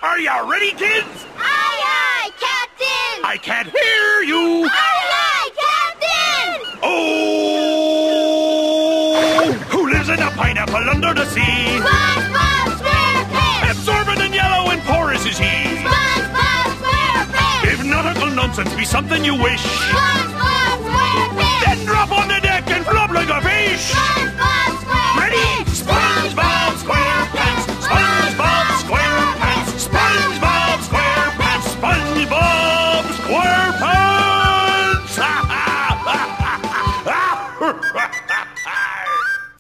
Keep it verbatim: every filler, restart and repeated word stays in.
Are ya ready, kids? Aye, aye, Captain! I can't hear you! Aye, aye, Captain! Oh! Who lives in a pineapple under the sea? SpongeBob SquarePants! Absorbent and yellow and porous is he. SpongeBob SquarePants! If nautical nonsense be something you wish, SpongeBob SquarePants! then drop on the deck and flop like a fish! SpongeBob